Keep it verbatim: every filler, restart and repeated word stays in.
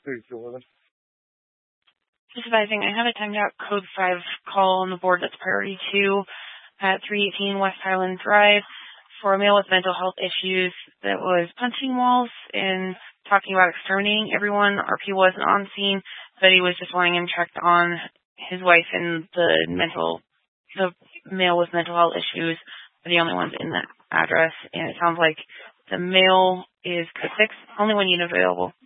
Just advising, I have a timed out code five call on the board that's priority two at three eighteen West Highland Drive for a male with mental health issues that was punching walls and talking about exterminating everyone. R P wasn't on scene, but he was just wanting him checked on. His wife and the mental, the male with mental health issues are the only ones in that address, and it sounds like the male is code six, only one unit available.